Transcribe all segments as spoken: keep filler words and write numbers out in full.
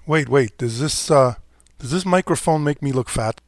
Wait, wait. Does this uh does this microphone make me look fat?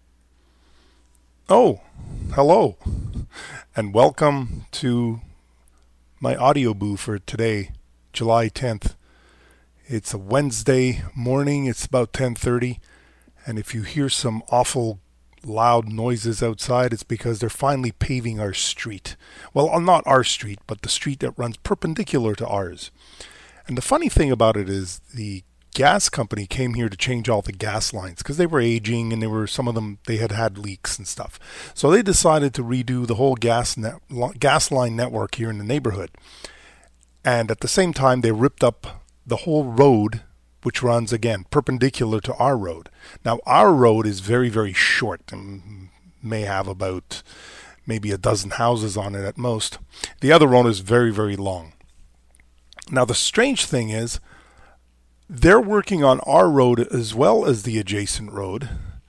Oh, hello. And welcome to my audio boo for today, July tenth. It's a Wednesday morning. It's about ten thirty, and if you hear some awful loud noises outside, it's because they're finally paving our street. Well, uh, not our street, but the street that runs perpendicular to ours. And the funny thing about it is the gas company came here to change all the gas lines because they were aging and they were some of them they had had leaks and stuff. So they decided to redo the whole gas net, gas line network here in the neighborhood. And at the same time, they ripped up the whole road, which runs again perpendicular to our road. Now our road is very very short and may have about maybe a dozen houses on it at most. The other road is very very long. Now the strange thing is, they're working on our road as well as the adjacent road,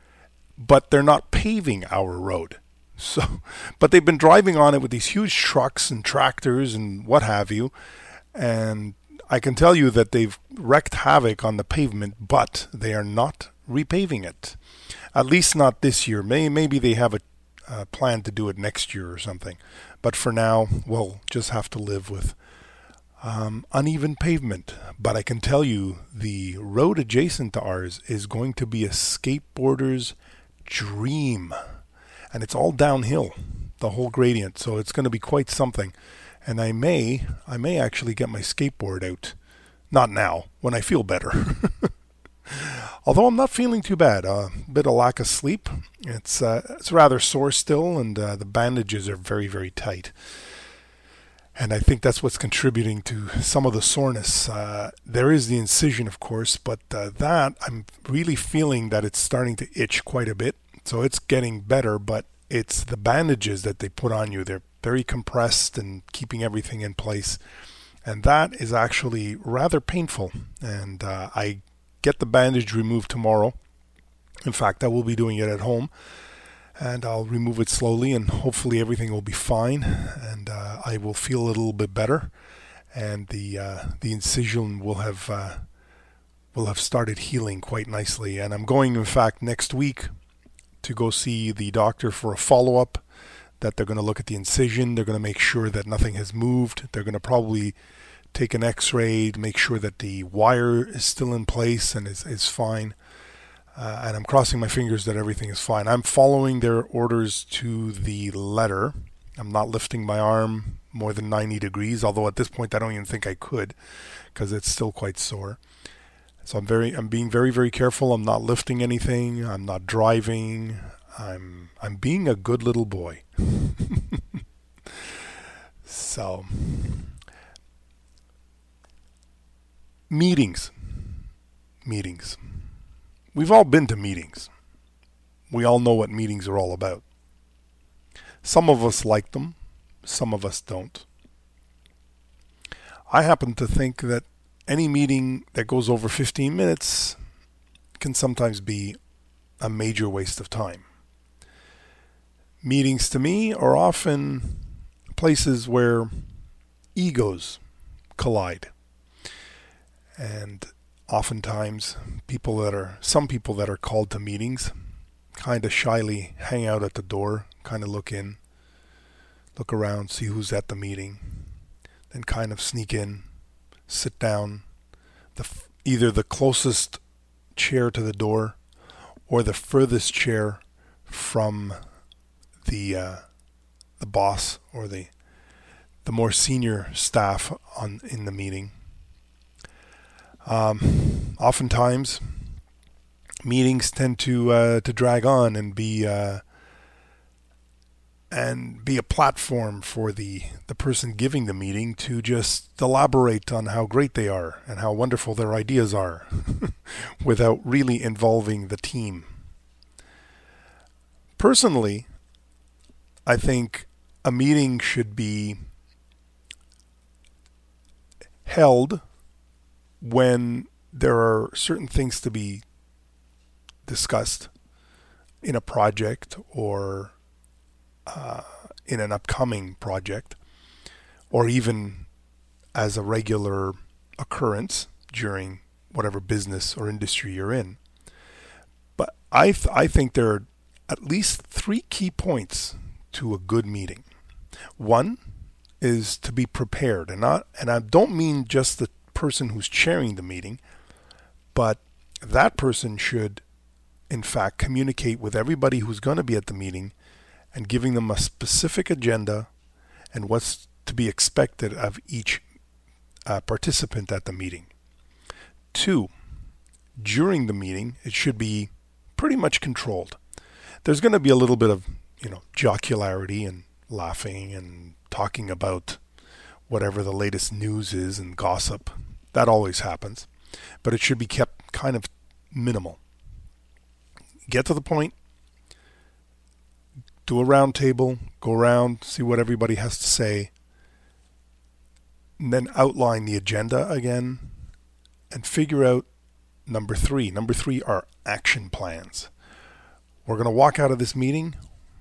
but they're not paving our road. So, but they've been driving on it with these huge trucks and tractors and what have you, and I can tell you that they've wreaked havoc on the pavement, but they are not repaving it. At least not this year. May, maybe they have a, a plan to do it next year or something. But for now, we'll just have to live with Um, uneven pavement. But I can tell you the road adjacent to ours is going to be a skateboarder's dream. And it's all downhill, the whole gradient. So it's going to be quite something. And I may, I may actually get my skateboard out. Not now, when I feel better. Although I'm not feeling too bad. A uh, bit of lack of sleep. It's, uh, it's rather sore still, and uh, the bandages are very, very tight. And I think that's what's contributing to some of the soreness. Uh, there is the incision, of course, but uh, that, I'm really feeling that it's starting to itch quite a bit. So it's getting better, but it's the bandages that they put on you. They're very compressed and keeping everything in place. And that is actually rather painful. And uh, I get the bandage removed tomorrow. In fact, I will be doing it at home. And I'll remove it slowly, and hopefully everything will be fine, and uh, I will feel a little bit better, and the uh, the incision will have uh, will have started healing quite nicely. And I'm going, in fact, next week to go see the doctor for a follow-up. That they're going to look at the incision. They're going to make sure that nothing has moved. They're going to probably take an X-ray to make sure that the wire is still in place and is is fine. Uh, and I'm crossing my fingers that everything is fine. I'm following their orders to the letter. I'm not lifting my arm more than ninety degrees, although at this point I don't even think I could because it's still quite sore. So I'm very, I'm being very, very careful. I'm not lifting anything. I'm not driving. I'm, I'm being a good little boy. So, meetings, meetings. We've all been to meetings. We all know what meetings are all about. Some of us like them, some of us don't. I happen to think that any meeting that goes over fifteen minutes can sometimes be a major waste of time. Meetings to me are often places where egos collide. And oftentimes, people that are, some people that are called to meetings kind of shyly hang out at the door, kind of look in, look around, see who's at the meeting, then kind of sneak in, sit down, the either the closest chair to the door or the furthest chair from the uh, the boss or the the more senior staff on in the meeting. Um, oftentimes, meetings tend to uh, to drag on and be uh, and be a platform for the, the person giving the meeting to just elaborate on how great they are and how wonderful their ideas are without really involving the team. Personally, I think a meeting should be held when there are certain things to be discussed in a project or uh, in an upcoming project, or even as a regular occurrence during whatever business or industry you're in. But I th- I think there are at least three key points to a good meeting. One is to be prepared, and not and I don't mean just the person who's chairing the meeting, but that person should in fact communicate with everybody who's going to be at the meeting and giving them a specific agenda and what's to be expected of each uh, participant at the meeting. Two, during the meeting, it should be pretty much controlled. There's going to be a little bit of, you know, jocularity and laughing and talking about whatever the latest news is and gossip. That always happens. But it should be kept kind of minimal. Get to the point, do a round table, go around, see what everybody has to say, and then outline the agenda again and figure out number three. Number three are action plans. We're going to walk out of this meeting.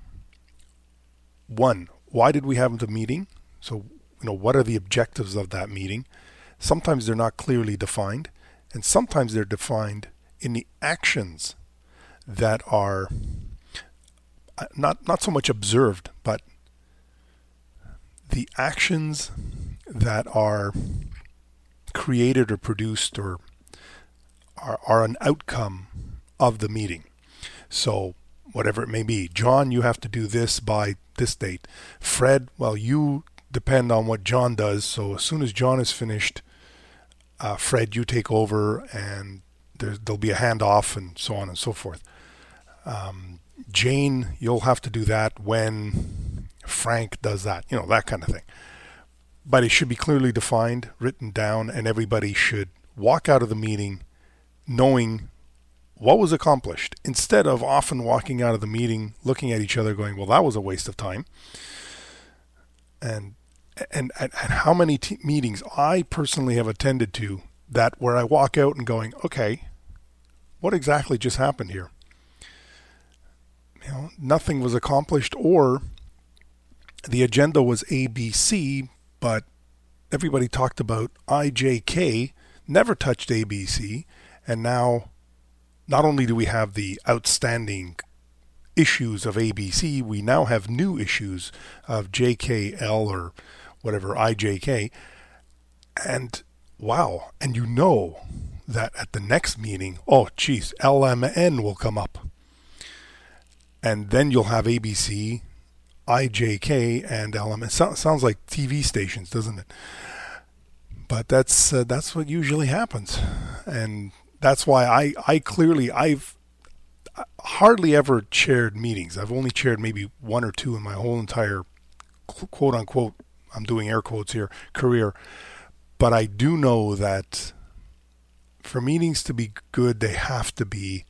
One, why did we have the meeting? So, you know, what are the objectives of that meeting? Sometimes they're not clearly defined, and sometimes they're defined in the actions that are not not so much observed, but the actions that are created or produced or are, are an outcome of the meeting. So whatever it may be, John, you have to do this by this date. Fred, well, you depend on what John does, so as soon as John is finished, uh, Fred, you take over, and there, there'll be a handoff and so on and so forth. Um, Jane, you'll have to do that when Frank does that, you know, that kind of thing. But it should be clearly defined, written down, and everybody should walk out of the meeting knowing what was accomplished, instead of often walking out of the meeting looking at each other going, well, that was a waste of time. And and, and, and how many t- meetings I personally have attended to that where I walk out and going, okay, what exactly just happened here? You know, nothing was accomplished, or the agenda was A B C, but everybody talked about I J K, never touched A B C, and now not only do we have the outstanding issues of A B C, we now have new issues of J K L or whatever, I J K, and wow, and you know that at the next meeting, oh geez, L M N will come up. And then you'll have A B C, I J K, and L M N. So, sounds like T V stations, doesn't it? But that's uh, that's what usually happens, and that's why I, I clearly I've hardly ever chaired meetings. I've only chaired maybe one or two in my whole entire quote unquote, I'm doing air quotes here, career. But I do know that for meetings to be good, they have to be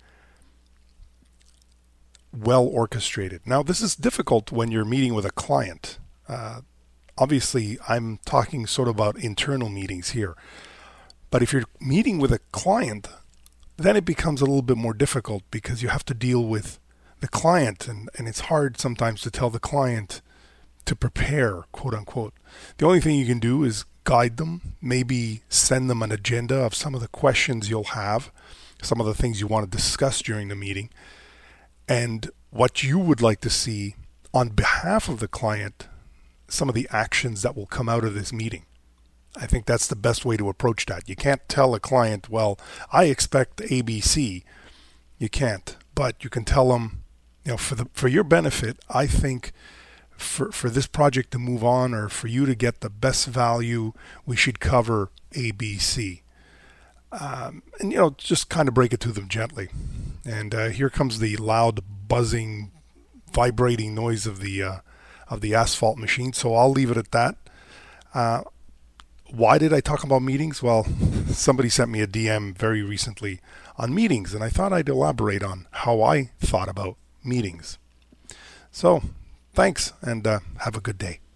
well orchestrated. Now, this is difficult when you're meeting with a client. Uh, obviously, I'm talking sort of about internal meetings here. But if you're meeting with a client, then it becomes a little bit more difficult because you have to deal with the client, and, and it's hard sometimes to tell the client to prepare, quote unquote. The only thing you can do is guide them, maybe send them an agenda of some of the questions you'll have, some of the things you want to discuss during the meeting, and what you would like to see on behalf of the client, some of the actions that will come out of this meeting. I think that's the best way to approach that. You can't tell a client, well, I expect A B C. You can't, but you can tell them, you know, for the for your benefit, I think for for this project to move on, or for you to get the best value, we should cover A B C. Um, and, you know, just kind of break it to them gently. And uh, here comes the loud, buzzing, vibrating noise of the uh, of the asphalt machine. So I'll leave it at that. Uh, why did I talk about meetings? Well, somebody sent me a D M very recently on meetings, and I thought I'd elaborate on how I thought about meetings. So, thanks, and uh, have a good day.